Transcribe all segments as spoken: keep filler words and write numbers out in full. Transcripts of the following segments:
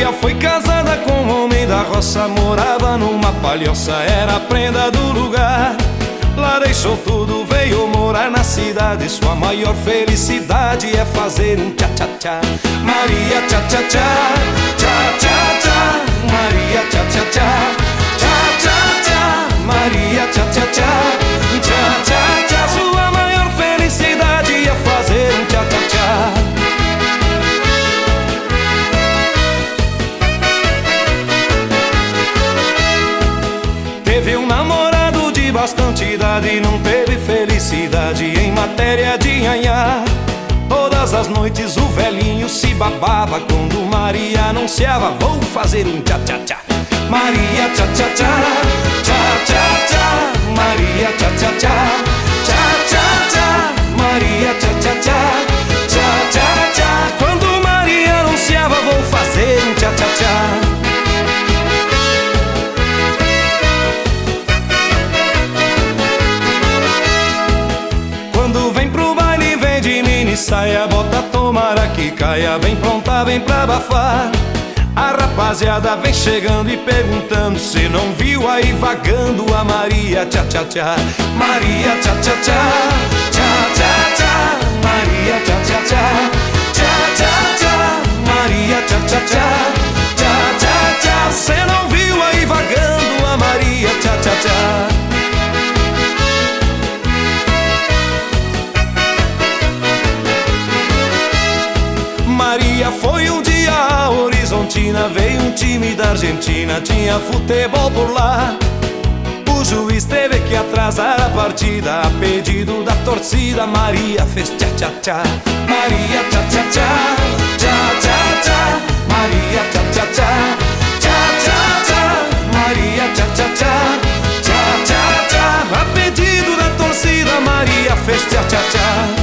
Maria foi casada com um homem da roça, morava numa palhoça, era a prenda do lugar. Lá deixou tudo, veio morar na cidade. Sua maior felicidade é fazer um tchá-tchá-tchá. Maria tchá-tchá-tchá, tchá-tchá-tchá. Maria tchá-tchá-tchá, tchá-tchá-tchá. Maria tchá-tchá-tchá, tchá-tchá-tchá. Sua maior felicidade é fazer um tchá-tchá-tchá. Teve um namorado de bastante idade, não teve felicidade em matéria de nhanhá. Todas as noites o velhinho se babava quando Maria anunciava: vou fazer um tchá-tchá-tchá. Maria tchá-tchá-tchá, tchá-tchá-tchá. Maria tchá-tchá-tchá, tchá-tchá-tchá. Maria tchá-tchá-tchá, tchá-tchá-tchá. Quando Maria anunciava: vou fazer um tchá-tchá-tchá. Quando vem pro baile, vem de mini saia, bota tomara que caia, vem pronta, vem pra abafar. A rapaziada vem chegando e perguntando se não viu aí vagando a Maria tchá-tchá-tchá. Maria tchá-tchá-tchá, tchá-tchá-tchá. Maria tchá-tchá-tchá, tchá-tchá-tchá. Maria tchá-tchá-tchá, tchá-tchá-tchá. Cê não viu aí vagando a Maria tchá-tchá-tchá. Maria foi um dia a Horizontina, veio um time da Argentina, tinha futebol por lá. O juiz teve que atrasar a partida, a pedido da torcida. Maria fez tchá-tchá-tchá. Maria tchá-tchá-tchá, tchá-tchá-tchá. Maria tchá-tchá-tchá, tchá-tchá-tchá. Maria tchá-tchá-tchá, tchá-tchá-tchá. A pedido da torcida, Maria fez tchá-tchá-tchá.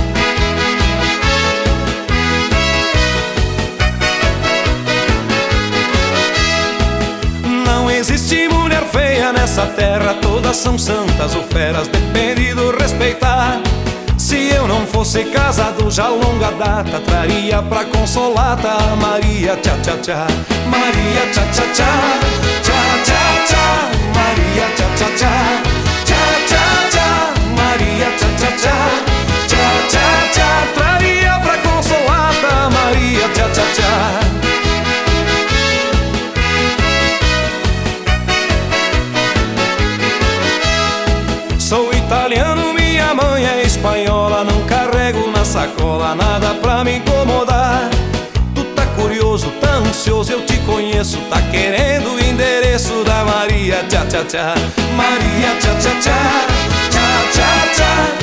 Não existe mulher feia nessa terra, todas são santas ou feras, depende do respeitar. Se eu não fosse casado já longa data, traria pra consolata a Maria tchá-tchá-tchá. Maria tchá-tchá-tchá, tchá-tchá-tchá. Maria tchá-tchá-tchá, tchá-tchá-tchá. Maria tchá-tchá-tchá, tchá-tchá-tchá. Traria pra consolata a Maria tchá-tchá-tchá. Sou italiano, minha mãe é espanhola, não carrego na sacola nada pra me incomodar. Tu tá curioso, tá ansioso, eu te conheço, tá querendo o endereço da Maria tchá-tchá-tchá. Maria tchá-tchá-tchá, tchá-tchá-tchá.